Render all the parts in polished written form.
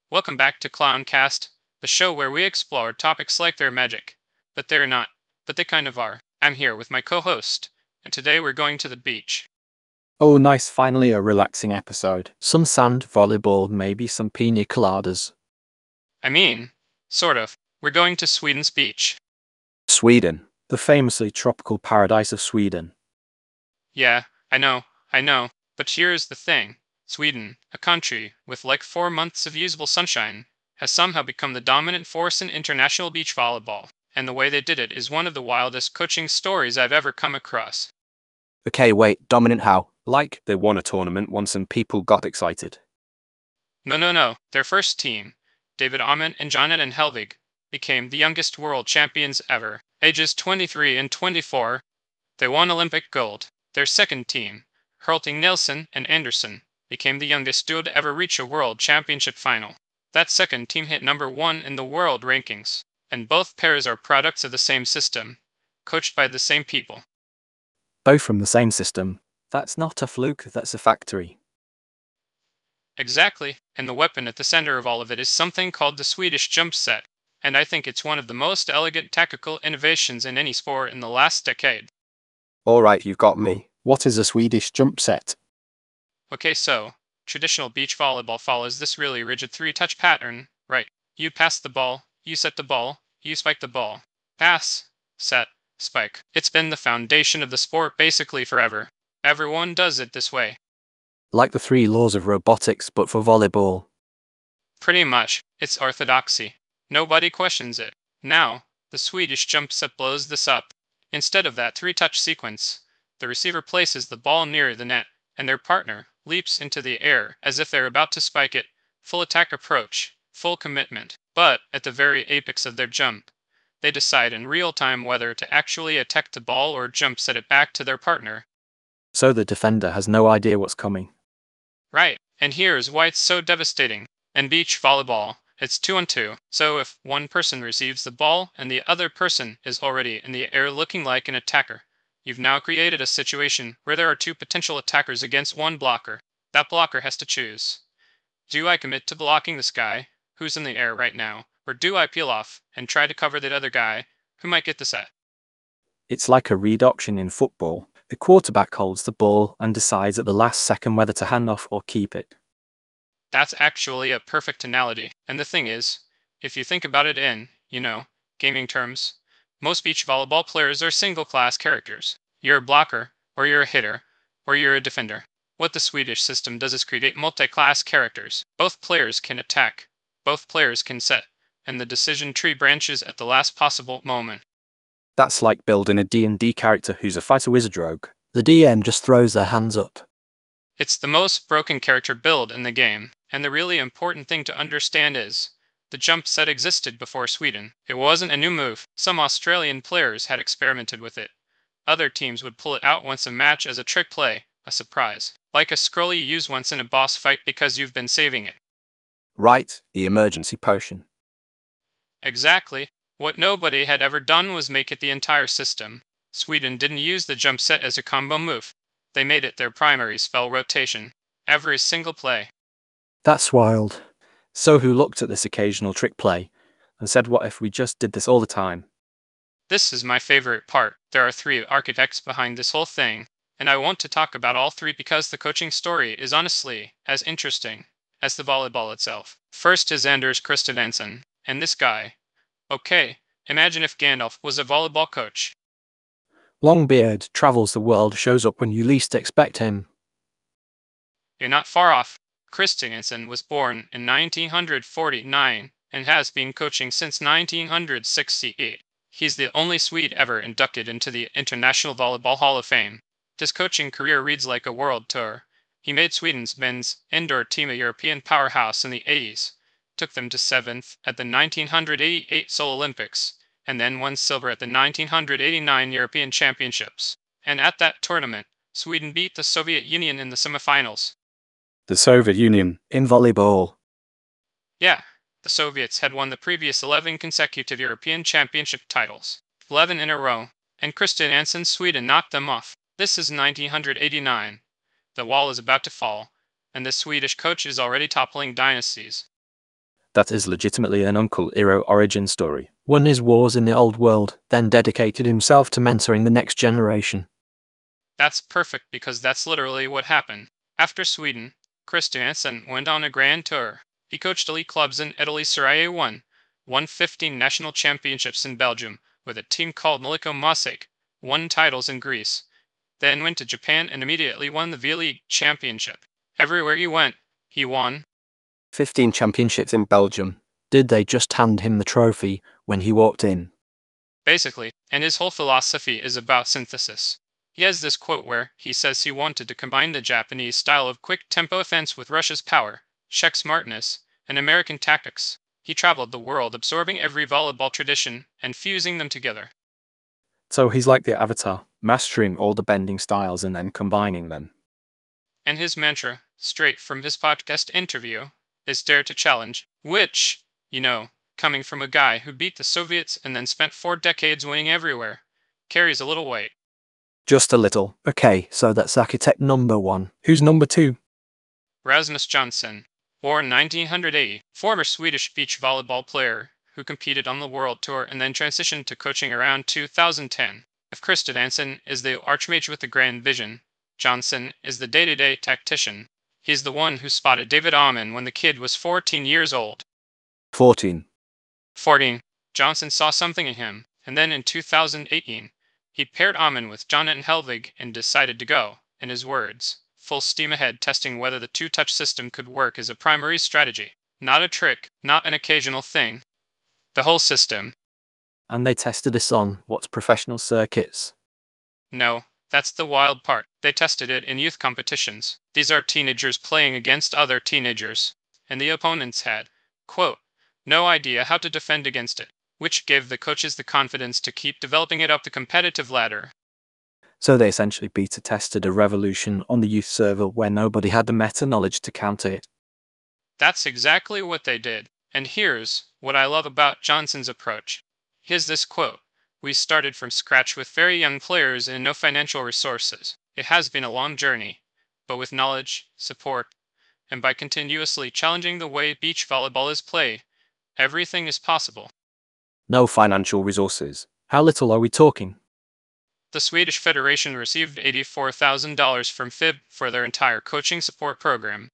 Welcome back to Clowncast, the show where we explore topics like they're magic. But they're not, but they kind of are. I'm here with my co host, and today we're going to the beach. Oh, nice, finally a relaxing episode. Some sand, volleyball, maybe some pina coladas. I mean, sort of. We're going to Sweden's beach. Sweden, the famously tropical paradise of Sweden. Yeah, I know. But here's the thing Sweden, a country with like 4 months of usable sunshine, has somehow become the dominant force in international beach volleyball. And the way they did it is one of the wildest coaching stories I've ever come across. Okay, wait, dominant how? Like, they won a tournament once and people got excited. No. Their first team, David Ahmet and Jonathan Helvig, became the youngest world champions ever. Ages 23 and 24, they won Olympic gold. Their second team, Hurting Nilsson and Anderson, became the youngest duo to ever reach a world championship final. That second team hit number 1 in the world rankings, and both pairs are products of the same system, coached by the same people. Both from the same system. That's not a fluke, that's a factory. Exactly, and the weapon at the center of all of it is something called the Swedish jump set, and I think it's one of the most elegant tactical innovations in any sport in the last decade. Alright, you've got me. What is a Swedish jump set? Okay, so, traditional beach volleyball follows this really rigid three-touch pattern, right? You pass the ball, you set the ball, you spike the ball. Pass, set, spike. It's been the foundation of the sport basically forever. Everyone does it this way. Like the three laws of robotics, but for volleyball. Pretty much, it's orthodoxy. Nobody questions it. Now, the Swedish jump set blows this up. Instead of that three-touch sequence, the receiver places the ball near the net, and their partner leaps into the air as if they're about to spike it. Full attack approach, full commitment. But, at the very apex of their jump, they decide in real time whether to actually attack the ball or jump set it back to their partner. So the defender has no idea what's coming. Right, and here's why it's so devastating. In beach volleyball, it's 2-on-2, so if one person receives the ball and the other person is already in the air looking like an attacker, you've now created a situation where there are two potential attackers against one blocker. That blocker has to choose. Do I commit to blocking this guy, who's in the air right now, or do I peel off and try to cover that other guy, who might get the set? It's like a read option in football. The quarterback holds the ball and decides at the last second whether to hand off or keep it. That's actually a perfect analogy. And the thing is, if you think about it in, gaming terms, most beach volleyball players are single-class characters. You're a blocker, or you're a hitter, or you're a defender. What the Swedish system does is create multi-class characters. Both players can attack, both players can set, and the decision tree branches at the last possible moment. That's like building a D&D character who's a fighter wizard rogue. The DM just throws their hands up. It's the most broken character build in the game, and the really important thing to understand is, the jump set existed before Sweden. It wasn't a new move. Some Australian players had experimented with it. Other teams would pull it out once a match as a trick play, a surprise. Like a scroll you use once in a boss fight because you've been saving it. Right, the emergency potion. Exactly. What nobody had ever done was make it the entire system. Sweden didn't use the jump set as a combo move. They made it their primary spell rotation. Every single play. That's wild. So who looked at this occasional trick play and said, what if we just did this all the time? This is my favorite part. There are three architects behind this whole thing, and I want to talk about all three because the coaching story is honestly as interesting as the volleyball itself. First is Anders Christensen, and this guy. Okay, imagine if Gandalf was a volleyball coach. Longbeard travels the world, shows up when you least expect him. You're not far off. Christensen was born in 1949 and has been coaching since 1968. He's the only Swede ever inducted into the International Volleyball Hall of Fame. His coaching career reads like a world tour. He made Sweden's men's indoor team a European powerhouse in the 80s, took them to 7th at the 1988 Seoul Olympics, and then won silver at the 1989 European Championships. And at that tournament, Sweden beat the Soviet Union in the semifinals. The Soviet Union, in volleyball. Yeah, the Soviets had won the previous 11 consecutive European Championship titles, 11 in a row, and Christensen's Sweden knocked them off. This is 1989. The wall is about to fall, and the Swedish coach is already toppling dynasties. That is legitimately an Uncle Iroh origin story. Won his wars in the old world, then dedicated himself to mentoring the next generation. That's perfect because that's literally what happened. After Sweden, Christiansen went on a grand tour. He coached elite clubs in Italy. Serie 1, won 15 national championships in Belgium with a team called Milico Mosaic, won titles in Greece, then went to Japan and immediately won the V-League championship. Everywhere he went, he won. 15 championships in Belgium. Did they just hand him the trophy when he walked in? Basically, and his whole philosophy is about synthesis. He has this quote where he says he wanted to combine the Japanese style of quick tempo offense with Russia's power, Czech smartness, and American tactics. He traveled the world absorbing every volleyball tradition and fusing them together. So he's like the Avatar, mastering all the bending styles and then combining them. And his mantra, straight from his podcast interview, is dare to challenge, which, coming from a guy who beat the Soviets and then spent 4 decades winning everywhere, carries a little weight. Just a little. Okay, so that's architect number 1. Who's number 2? Rasmus Jansson, born 1980, former Swedish beach volleyball player who competed on the World Tour and then transitioned to coaching around 2010. If Christiansen is the archmage with the grand vision, Jansson is the day-to-day tactician. He's the one who spotted David Amann when the kid was 14 years old. 14. Jansson saw something in him, and then in 2018, he paired Amann with Jonathan Helvig and decided to go, in his words, full steam ahead, testing whether the two-touch system could work as a primary strategy. Not a trick, not an occasional thing. The whole system. And they tested this on what professional circuits? No, that's the wild part. They tested it in youth competitions. These are teenagers playing against other teenagers. And the opponents had, quote, no idea how to defend against it, which gave the coaches the confidence to keep developing it up the competitive ladder. So they essentially beta tested a revolution on the youth server where nobody had the meta-knowledge to counter it. That's exactly what they did. And here's what I love about Jansson's approach. Here's this quote. We started from scratch with very young players and no financial resources. It has been a long journey, but with knowledge, support, and by continuously challenging the way beach volleyball is played, everything is possible. No financial resources. How little are we talking? The Swedish Federation received $84,000 from FIB for their entire coaching support program.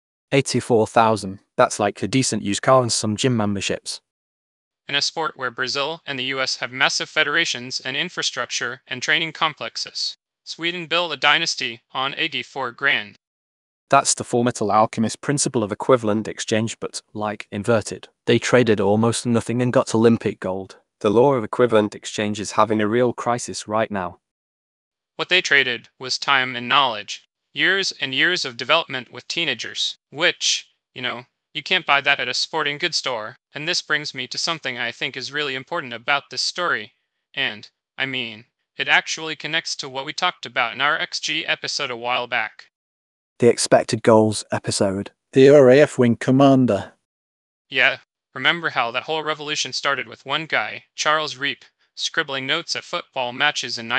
84,000. That's like a decent used car and some gym memberships. In a sport where Brazil and the US have massive federations and infrastructure and training complexes, Sweden built a dynasty on $84,000. That's the Fullmetal Alchemist principle of equivalent exchange, but, like, inverted. They traded almost nothing and got Olympic gold. The law of equivalent exchange is having a real crisis right now. What they traded was time and knowledge. Years and years of development with teenagers, which, you can't buy that at a sporting goods store. And this brings me to something I think is really important about this story. And, it actually connects to what we talked about in our XG episode a while back. The expected goals episode. The RAF wing commander. Yeah, remember how that whole revolution started with one guy, Charles Reap, scribbling notes at football matches in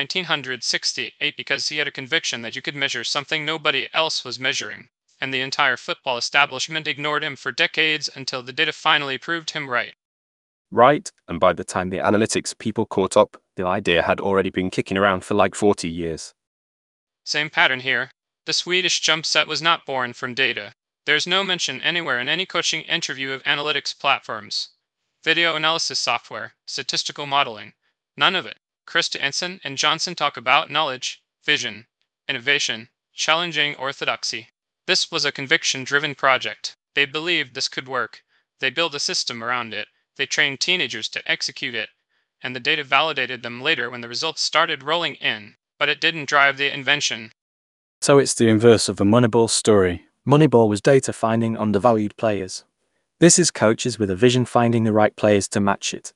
1968 because he had a conviction that you could measure something nobody else was measuring. And the entire football establishment ignored him for decades until the data finally proved him right. Right, and by the time the analytics people caught up, the idea had already been kicking around for like 40 years. Same pattern here. The Swedish jump set was not born from data. There's no mention anywhere in any coaching interview of analytics platforms, video analysis software, statistical modeling. None of it. Christiansen and Jansson talk about knowledge, vision, innovation, challenging orthodoxy. This was a conviction-driven project. They believed this could work. They built a system around it. They trained teenagers to execute it. And the data validated them later when the results started rolling in. But it didn't drive the invention. So it's the inverse of the Moneyball story. Moneyball was data finding undervalued players. This is coaches with a vision finding the right players to match it.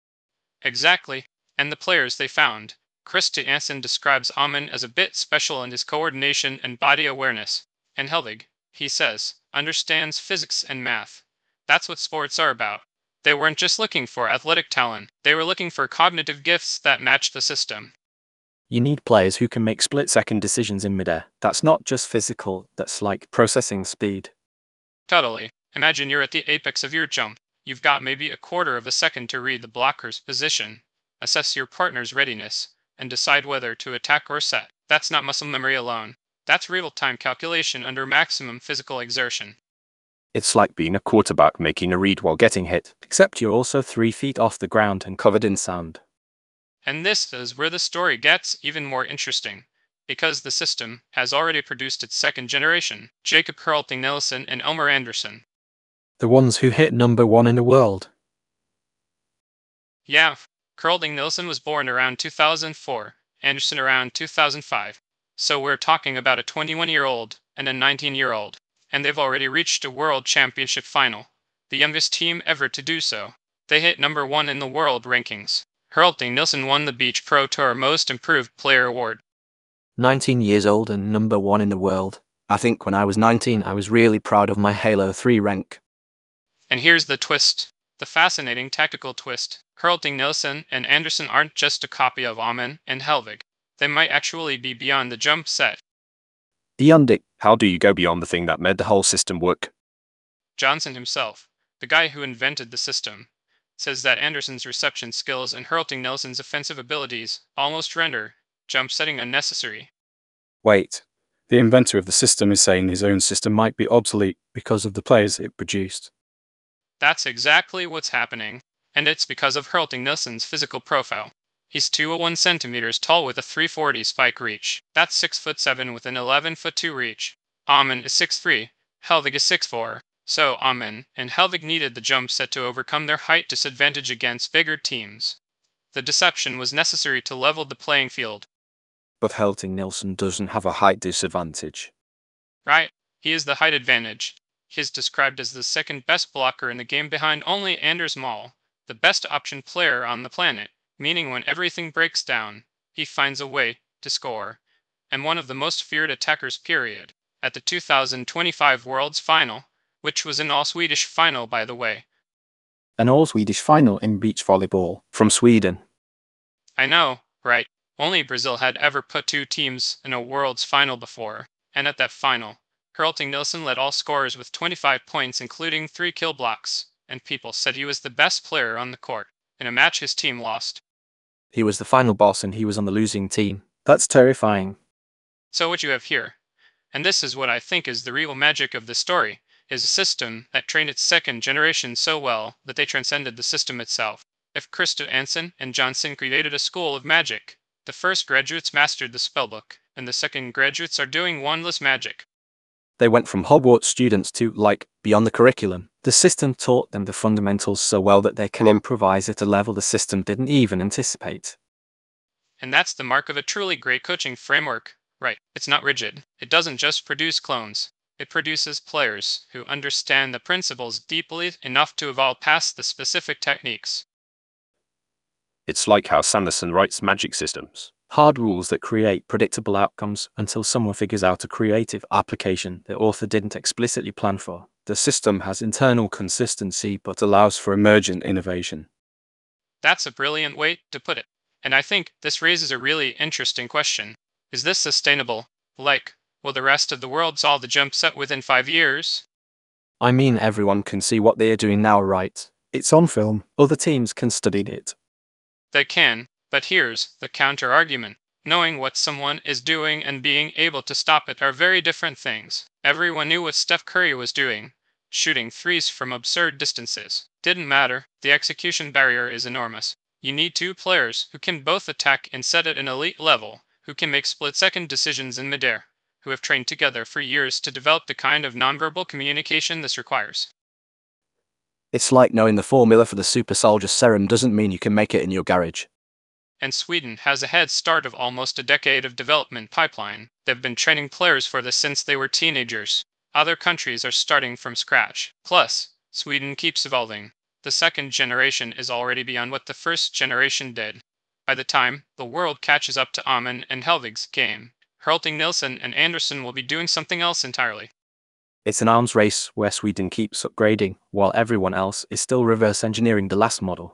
Exactly. And the players they found. Christiansen describes Amann as a bit special in his coordination and body awareness. And Helvig, he says, understands physics and math. That's what sports are about. They weren't just looking for athletic talent. They were looking for cognitive gifts that matched the system. You need players who can make split-second decisions in midair. That's not just physical, that's like processing speed. Totally. Imagine you're at the apex of your jump. You've got maybe a quarter of a second to read the blocker's position, assess your partner's readiness, and decide whether to attack or set. That's not muscle memory alone. That's real-time calculation under maximum physical exertion. It's like being a quarterback making a read while getting hit, Except you're also 3 feet off the ground and covered in sand. And this is where the story gets even more interesting, because the system has already produced its second generation, Jacob Carlting-Nielsen and Elmer Anderson. The ones who hit number 1 in the world. Yeah, Carlting-Nielsen was born around 2004, Anderson around 2005. So we're talking about a 21-year-old and a 19-year-old, and they've already reached a world championship final, the youngest team ever to do so. They hit number 1 in the world rankings. Carlting-Nielsen won the Beach Pro Tour Most Improved Player award. 19 years old and number 1 in the world. I think when I was 19 I was really proud of my Halo 3 rank. And here's the twist, the fascinating tactical twist. Carlting-Nielsen and Anderson aren't just a copy of Amen and Helvig. They might actually be beyond the jump set. Beyond it, how do you go beyond the thing that made the whole system work? Johnson himself, the guy who invented the system, says that Anderson's reception skills and Carlting-Nielsen's offensive abilities almost render jump setting unnecessary. Wait, the inventor of the system is saying his own system might be obsolete because of the players it produced. That's exactly what's happening, and it's because of Carlting-Nielsen's physical profile. He's 201 centimeters tall with a 340 spike reach. That's 6'7" with an 11'2" reach. Amen is 6'3", Helvig is 6'4". So Amen and Helvig needed the jump set to overcome their height disadvantage against bigger teams. The deception was necessary to level the playing field. But Carlting-Nielsen doesn't have a height disadvantage. Right, he is the height advantage. He is described as the second best blocker in the game behind only Anders Mall, the best option player on the planet, meaning when everything breaks down, he finds a way to score, and one of the most feared attackers period. At the 2025 Worlds Final, which was an all-Swedish final by the way. An all-Swedish final in beach volleyball. From Sweden. I know, right? Only Brazil had ever put 2 teams in a Worlds Final before, and at that final, Carlting-Nielsen led all scorers with 25 points including 3 kill blocks, and people said he was the best player on the court. In a match his team lost. He was the final boss and he was on the losing team. That's terrifying. So what you have here, and this is what I think is the real magic of the story, is a system that trained its second generation so well that they transcended the system itself. If Christensen and Johnson created a school of magic, the first graduates mastered the spellbook, and the second graduates are doing wandless magic. They went from Hogwarts students to, beyond the curriculum. The system taught them the fundamentals so well that they can improvise at a level the system didn't even anticipate. And that's the mark of a truly great coaching framework, right? It's not rigid. It doesn't just produce clones. It produces players who understand the principles deeply enough to evolve past the specific techniques. It's like how Sanderson writes magic systems. Hard rules that create predictable outcomes until someone figures out a creative application the author didn't explicitly plan for. The system has internal consistency but allows for emergent innovation. That's a brilliant way to put it. And I think this raises a really interesting question. Is this sustainable? Will the rest of the world solve the jump set within 5 years? I mean, everyone can see what they are doing now, right? It's on film. Other teams can study it. They can, but here's the counter-argument. Knowing what someone is doing and being able to stop it are very different things. Everyone knew what Steph Curry was doing. Shooting threes from absurd distances. Didn't matter. The execution barrier is enormous. You need 2 players who can both attack and set at an elite level, who can make split-second decisions in midair, who have trained together for years to develop the kind of nonverbal communication this requires. It's like knowing the formula for the super soldier serum doesn't mean you can make it in your garage. And Sweden has a head start of almost a decade of development pipeline. They've been training players for this since they were teenagers. Other countries are starting from scratch. Plus, Sweden keeps evolving. The second generation is already beyond what the first generation did. By the time the world catches up to Amen and Helvig's game, Carlting-Nielsen and Anderson will be doing something else entirely. It's an arms race where Sweden keeps upgrading, while everyone else is still reverse engineering the last model.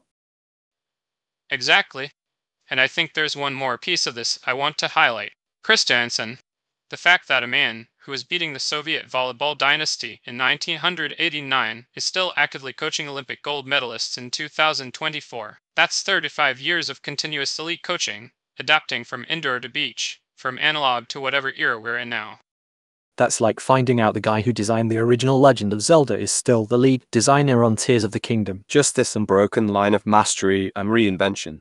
Exactly. And I think there's one more piece of this I want to highlight. Christensen. The fact that a man who was beating the Soviet volleyball dynasty in 1989 is still actively coaching Olympic gold medalists in 2024. That's 35 years of continuous elite coaching, adapting from indoor to beach, from analog to whatever era we're in now. That's like finding out the guy who designed the original Legend of Zelda is still the lead designer on Tears of the Kingdom. Just this unbroken line of mastery and reinvention.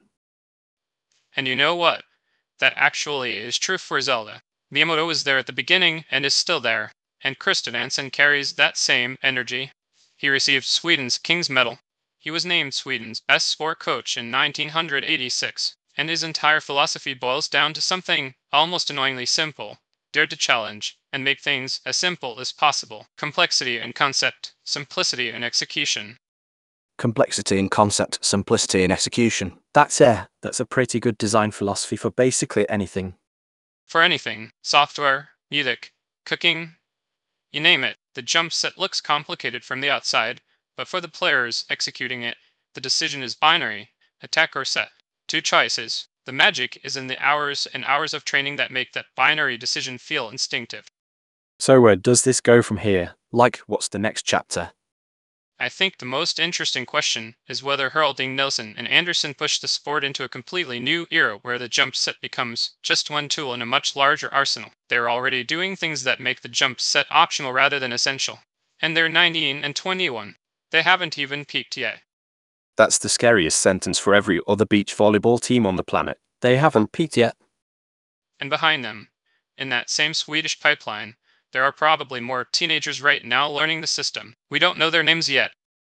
And you know what? That actually is true for Zelda. Miyamoto was there at the beginning and is still there, and Christer Nansen carries that same energy. He received Sweden's King's Medal. He was named Sweden's best sport coach in 1986, and his entire philosophy boils down to something almost annoyingly simple: dare to challenge and make things as simple as possible. Complexity in concept, simplicity in execution. Complexity in concept, simplicity in execution. That's a pretty good design philosophy for basically anything. For anything, software, music, cooking, you name it. The jump set looks complicated from the outside, but for the players executing it, the decision is binary: attack or set. Two choices. The magic is in the hours and hours of training that make that binary decision feel instinctive. So where does this go from here? Like, what's the next chapter? I think the most interesting question is whether Heralding Nilsson and Anderson push the sport into a completely new era where the jump set becomes just one tool in a much larger arsenal. They're already doing things that make the jump set optional rather than essential. And they're 19 and 21. They haven't even peaked yet. That's the scariest sentence for every other beach volleyball team on the planet. They haven't peaked yet. And behind them, in that same Swedish pipeline, there are probably more teenagers right now learning the system. We don't know their names yet.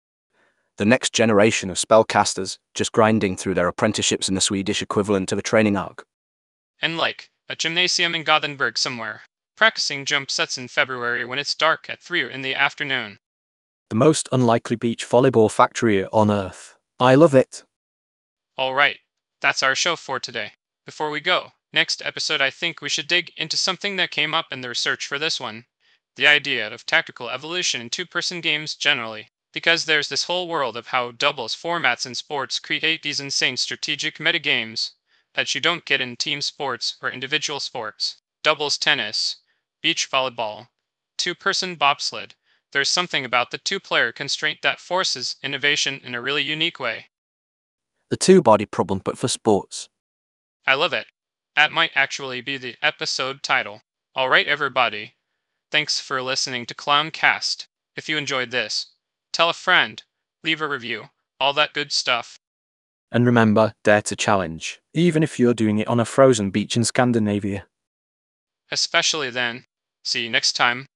The next generation of spellcasters, just grinding through their apprenticeships in the Swedish equivalent of a training arc. And like a gymnasium in Gothenburg somewhere, practicing jump sets in February when it's dark at 3 in the afternoon. The most unlikely beach volleyball factory on Earth. I love it. Alright, that's our show for today. Before we go, next episode I think we should dig into something that came up in the research for this one. The idea of tactical evolution in two-person games generally. Because there's this whole world of how doubles formats in sports create these insane strategic metagames that you don't get in team sports or individual sports. Doubles tennis, beach volleyball, two-person bobsled. There's something about the two-player constraint that forces innovation in a really unique way. The two-body problem, but for sports. I love it. That might actually be the episode title. Alright everybody, thanks for listening to Clowncast. If you enjoyed this, tell a friend, leave a review, all that good stuff. And remember, dare to challenge, even if you're doing it on a frozen beach in Scandinavia. Especially then. See you next time.